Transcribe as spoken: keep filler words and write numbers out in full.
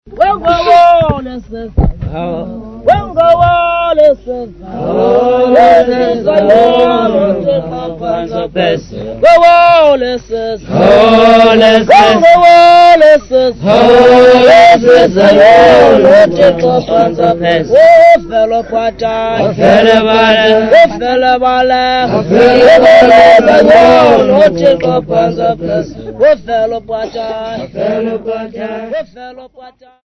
Well, go on, this is well, go on, this is oh, this is the Lord, the Papa of best. Go on, this is oh, this is go on, this is oh, this is the Lord, the Papa of best. Oh, fellow Pata, fellow Bala, fellow Bala, fellow Lord, the Papa of best. Oh, fellow Pata, fellow Pata, fellow Pata.